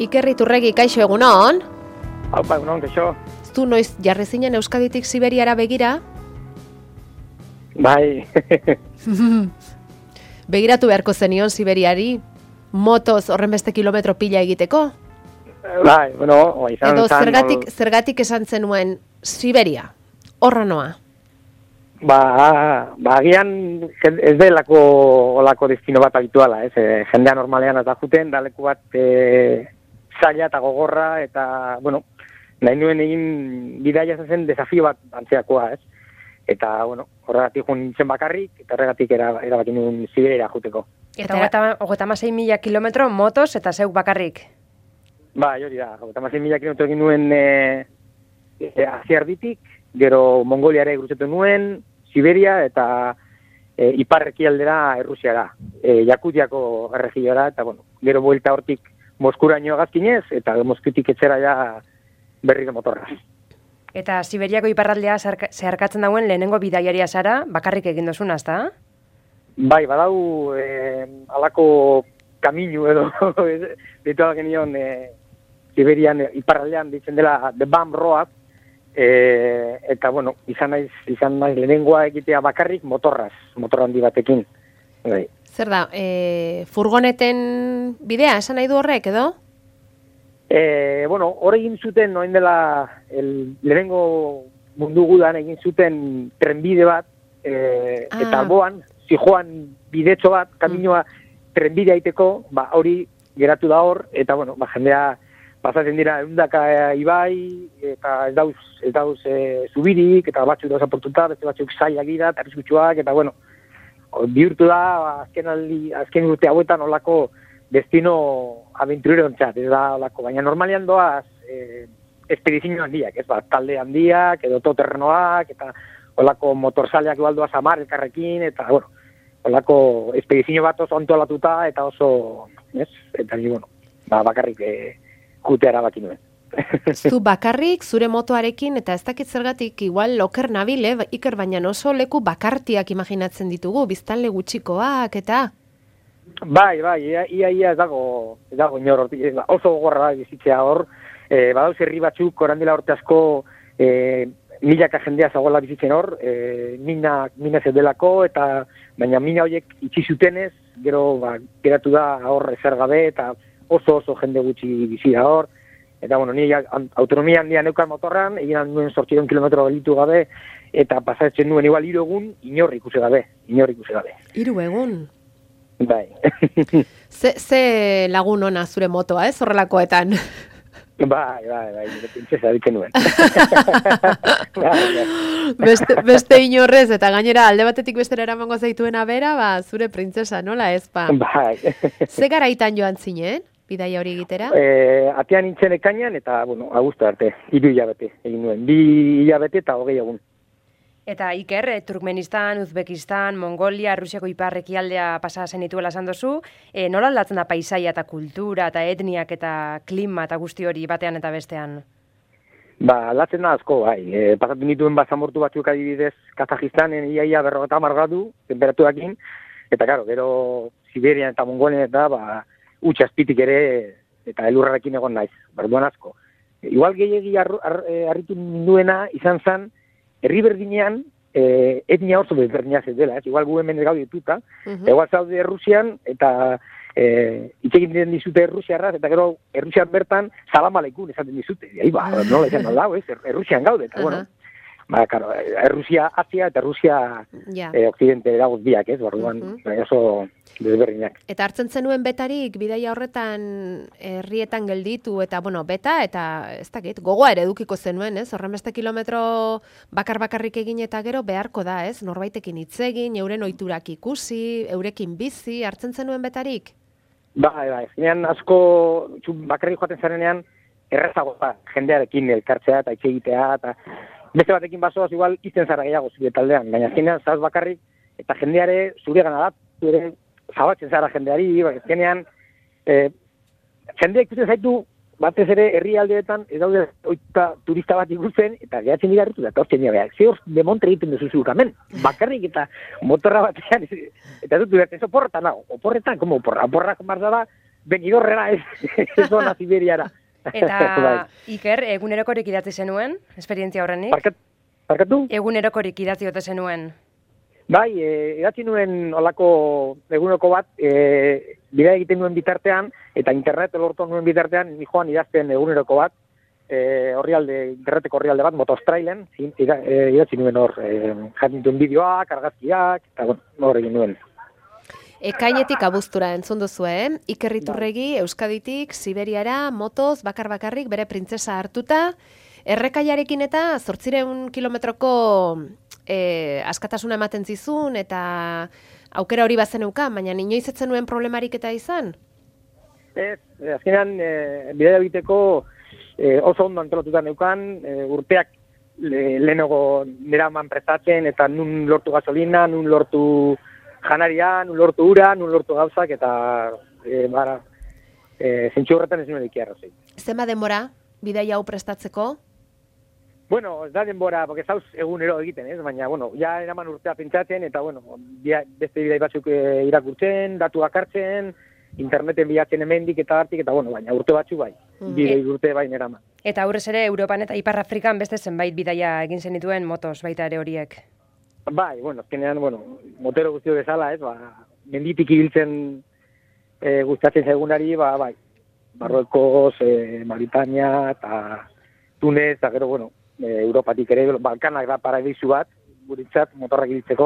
Iker Iturregi, kaixo egunon? Haupa, egunon, kaixo. Zu noiz jarri zinen Euskaditik Siberiara begira? Bai. Begiratu beharko zenion Siberiari, motoz horren beste kilometro pila egiteko? Bai, bueno, izan edo zergatik esan zenuen Siberia, horra noa? Agian ez delako destino bat habituala, ez? Jendea normalean eta juten, daleku bat zaila eta gogorra, eta, bueno, nahi nuen egin bidaia zen desafio bat antzeakoa, ez? Eta, bueno, horregatik joan nintzen bakarrik, eta horregatik erabaki nuen Siberiara juteko. Eta 36.000 kilometro motos eta zeuk bakarrik? Bai, hori da, 36.000 kilometro egin nuen Aziarditik, gero Mongoliare gurutzatu nuen, Siberia eta iparrekialdera Errusiara, Jakutiako erregiora, eta, bueno, gero buelta hortik Moskuraino gazkinez, eta Moskutik etxera ja berriro motorraz. Eta Siberiako iparraldea zeharkatzen dauen lehenengo bidaiaria zara, bakarrik egin dozuna, ezta? Bai, badau alako kaminu edo ditu genion Siberian iparraldean ditzen dela The Bam Road, eta, bueno, izan naiz lehenengoa egitea bakarrik motorra handi batekin. Bai. Zer da, furgoneten bidea, esan nahi du horrek, edo? Bueno, hor egin zuten, noin dela, lehenengo mundu gudan egin zuten trenbide bat, eta alboan, zijoan bidetxo bat, kaminoa trenbide aiteko, hori geratu da hor, eta, bueno, jendea pasatzen dira eundaka ibai, eta ez dauz zubirik, eta batzuk dauz aportuta, beste batzuk zailak dira, eta arriskutsuak, eta, bueno, bihurtu da, azken urte hauetan olako destino aventurero ontzat, ez da olako, baina normalian doaz espedizio handiak, ez talde handiak, edo toterrenoak, eta olako motorzaleak baldoaz amar elkarrekin, eta, bueno, olako espedizio bat oso antolatuta, eta oso, ez, eta, bueno, bakarrik jutea erabaki nuen. Zu bakarrik, zure motoarekin, eta ez dakit zergatik, igual loker nabile, Iker, baina oso leku bakartiak imaginatzen ditugu, biztanle gutxikoak, eta... Bai, ia ez dago inor hortik, oso gogorra da bizitzea hor, badauz herri batzuk, orandela horte asko, milaka jendea zagoela bizitzen hor, mina zedelako, eta baina mina horiek itxi zutenez, gero geratu da hor ezer gabe, eta oso jende gutxi bizia hor, eta, bueno, ni autonomia handia neukan motorran, egin nuen 800 kilometro gelitu gabe, eta pasatzen nuen igual 3 egun, inor ikusi gabe. 3 egun? Bai. Ze lagun ona zure motoa, ez, horrelakoetan? Bai, printzesa ditzen nuen. Beste inorrez, eta gainera alde batetik bestera eramango zaituena bera, zure printzesa, nola ez, Bai. Ze garaitan joan zinen, bidaia hori egitera? Atean nintzen ekainan, eta, bueno, agustu arte, 3 hilabete egin nuen, 2 hilabete eta 20 egun. Eta Iker, Turkmenistan, Uzbekistan, Mongolia, Rusiako iparrekialdea pasa zenituela esan dozu, nola aldatzen da paisaia eta kultura eta etniak eta klima eta guzti hori batean eta bestean? Aldatzen da asko, bai. Pasatu nituen basamortu batzuk adibidez Kazajistanen iaia 50 gradu temperaturakin, eta karo, gero Siberian eta Mongolian eta utxazpitik ere eta elurrarekin egon naiz, berduan asko. Igual gehiagi harritu nuena izan zen, herri berdinean, etnia oso berdina zen dela, igual gu hemen gaude dituta, igual zaude Rusian, eta itxegin dizute Rusiarraz, eta gero Rusian bertan salamaleikun esaten dizute. Nola izan aldau, Rusian gaude, eta bueno, Rusia Asia eta Rusia Occidente dagoz biak, barruan oso desberdinak. Eta hartzen zenuen betarik, bidaia horretan herrietan gelditu, eta, bueno, beta, eta ez dakit, gogoa ere edukiko zenuen, horren beste kilometro bakarrik egin eta gero beharko da, norbaitekin hitz egin, euren ohiturak ikusi, eurekin bizi, hartzen zenuen betarik? Bai, zinean asko bakarrik joaten zarenean, errezago da, jendearekin elkartzea eta hitz egitea, eta beste batekin basoaz igual izten zara gehiago zure taldean, baina azkenean zaz bakarrik, eta jendeare zure gana da, zure zabatzen zara jendeari, azkenean jendea ikusten zaitu batez ere herrialdeetan ez daude turista bat ikusten, eta gehatzen dira hartu da, eta hortzen dira, ze hor demontre egiten duzu zukamen, bakarrik eta motorra batean, eta dut dira, ez oporretan, oporretan, como oporrak marzada, Begidorrera ez doa Siberiara. Eta Iker, egunerokorik idatzi zenuen, esperientzia horrenik? Barkatu? Egunerokorik idatzi ote zenuen? Bai, idatzi nuen olako eguneko bat, bidea egiten nuen bitartean, eta internet lortu nuen bitartean, ni joan idazten eguneroko bat, interneteko orrialde bat, motostrailen, idatzi nuen hor, jatintuen bideoak, argazkiak, eta hor egin nuen. Ekainetik abuztura entzun duzu, Iker Iturregi, Euskaditik, Siberiara, motoz, bakar-bakarrik, bere printzesa hartuta, errekaiarekin eta 800 kilometroko askatasuna ematen zizun, eta aukera hori bazeneuka, baina inoiz ez zenuen problemarik eta izan? Azkenean, bidea egiteko oso ondo antolatuta neukan, urteak lehenago neraman prestatzen, eta nun lortu gasolina, nun lortu janaria, nun lortu ura, nun lortu gauzak, eta zentsu horretan ez nuen ikiarrazei. Zenba denbora, bidaia hau prestatzeko? Bueno, ez da denbora, porque zauz egunero egiten, baina, ja eraman urtea pentsatzen, eta, beste bidai batzuk irakurtzen, datuak hartzen, interneten bilatzen hemendik eta hartik, eta, baina urte batzuk bai, bidei urte bai eraman. Eta aurrez ere, Europan eta Ipar Afrikan beste zenbait bidaia egin zenituen motos baita ere horiek? Bai, azkenean, motero guztio bezala, menditik ibiltzen gustatzen zaigunari, bai, Marruekos, Mauritania, eta Tunez, eta gero, Europatik ere, Balkanak da paradisu bat, guretzat, motorrak ibiltzeko,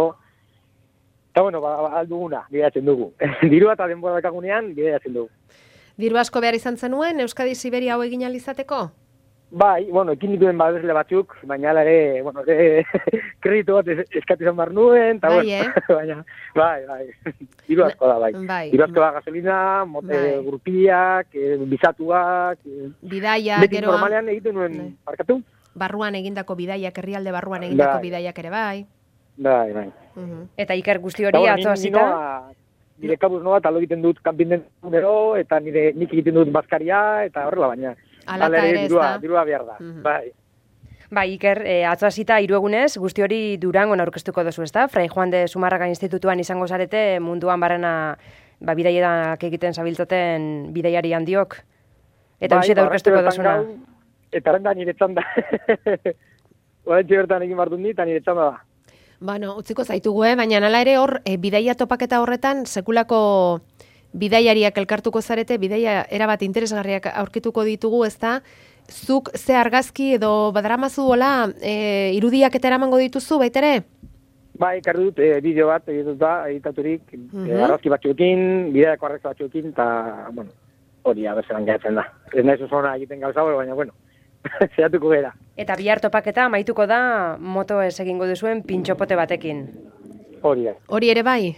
eta, alduguna, bideatzen dugu. Dirua eta denbora dakagunean, bideatzen dugu. Diru asko behar izan zenuen, Euskadi Siberia hau egin alizateko? Bai, ekin dituen babesle batzuk, baina ala ere, kreditu bat eskatu izan behar nuen, eta baina, bai, diru asko da, bai. Diru asko da gasolina, grupiak, bizatuak, bidaia, beti normalean egiten nuen, barkatu? Barruan egindako bidaiak, herrialde barruan egindako bidaiak ere, bai. Bai. Eta Iker guzti hori atzo hasita? Nire kabuz noa, talo egiten dut kanpinden unero, eta nik egiten dut bazkaria, eta horrela baina. Alata ere ez da. Dirua behar da, bai. Bai, Iker, atzo hasita 3 egunez, guzti hori Durangon aurkeztuko duzu, ezta? Fray Juan de Zumarraga Institutuan izango zarete munduan barrena bidaierak egiten zabiltzaten bidaiari handiok. Eta hoxe da aurkeztuko duzuna. Eta horren da nire txanda. Horentxe bertan egin bardun ni, eta nire txanda da. Utziko zaitugu, baina nala ere hor, bidaia topaketa horretan, sekulako bidaiariak elkartuko zarete, bidaia erabat interesgarriak aurkituko ditugu, ezta? Zuk ze argazki edo badaramazu hola, irudiak eta eramango dituzu, baitere? Bai, ekarri dut bideo bat editaturik, argazki batzuekin, bidaiako argazki batzuekin, eta, hori abertzeran gehatzen da. Ez nahi zuzona egiten gauza, baina, zeratuko gara. Eta bihar topaketa amaituko da moto ez egingo duzuen pintxopote batekin. Hori da. Hori ere bai?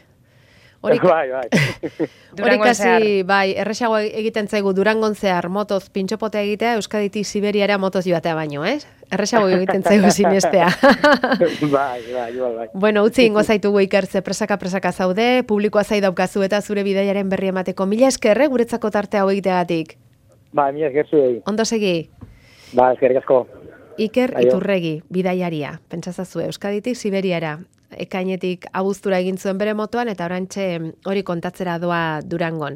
Bai. Hori kasi, bai, erresago egiten zaigu Durangon zehar motoz pintxopote egitea, Euskaditik Siberiara motoz joatea baino, Erresago egiten zaigu sinestea. Bai. Bueno, utzi ingo zaitugu Ikertze, presaka zaude, publikoa zai daukazu eta zure bidaiaren berri emateko. Mila esker, guretzako tarte hau egiteagatik. Bai, mila esker zuei. Ondo segi. Ba, eskerrik asko. Iker Iturregi, bidaiaria, pentsazazue, Euskaditik Siberiara, ekainetik abuztura egin zuen bere motoan, eta orantxe hori kontatzera doa Durangon.